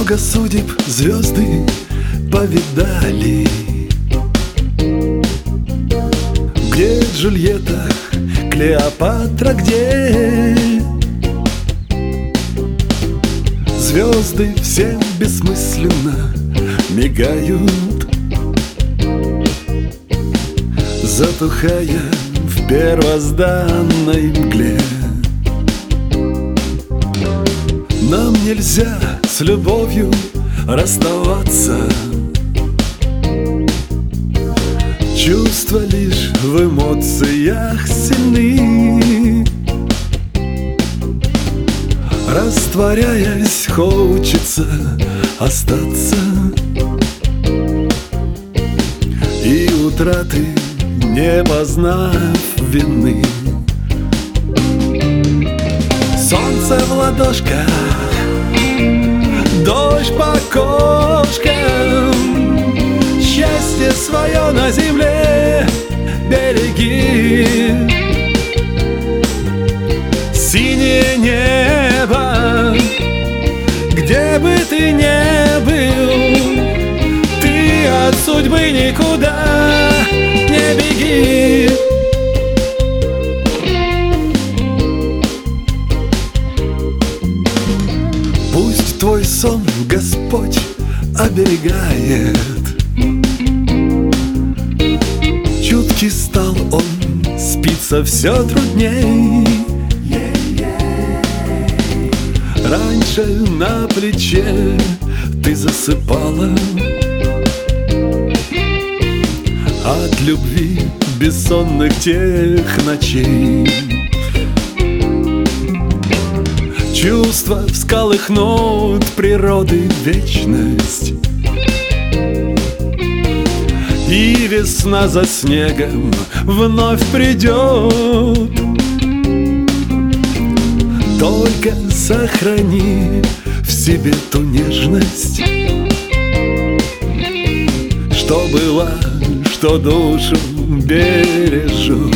Много судеб звезды повидали. Где Джульетта, Клеопатра, где? Звезды все бессмысленно мигают, затухая в первозданной мгле. Нам нельзя с любовью расставаться, чувства лишь в эмоциях сильны. Растворяясь, хочется остаться, и утраты не познав вины. Солнце в ладошках, дождь по окошкам, счастье свое на земле береги. Синее небо, где бы ты ни был, ты от судьбы никуда не беги. Пусть твой сон Господь оберегает, чуткий стал он, спится все трудней. Раньше на плече ты засыпала от любви бессонных тех ночей. Чувства всколыхнут природы вечность, и весна за снегом вновь придет. Только сохрани в себе ту нежность, что была, что душу бережет.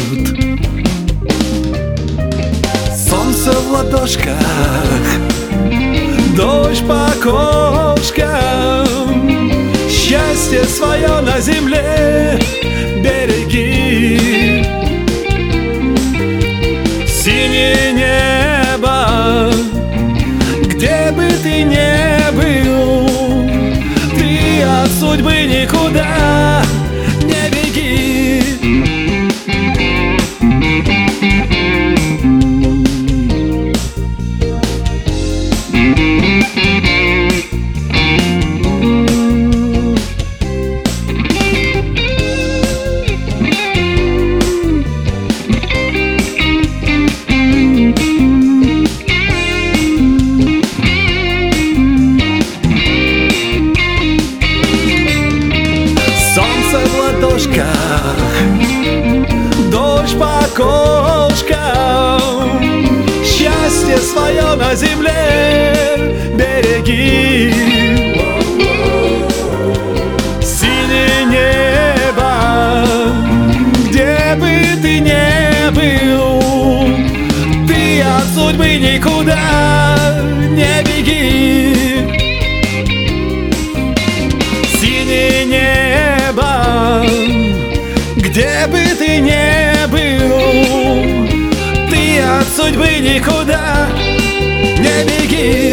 Солнце в ладошках, дождь по окошкам, счастье свое на земле береги. Синее небо, где бы ты ни был, ты от судьбы никуда не беги. Дождь по окошкам, счастье свое на земле береги. Синее небо, где бы ты ни был, ты от судьбы никуда не беги. Синее небо, где бы ты ни был, ты от судьбы никуда не беги.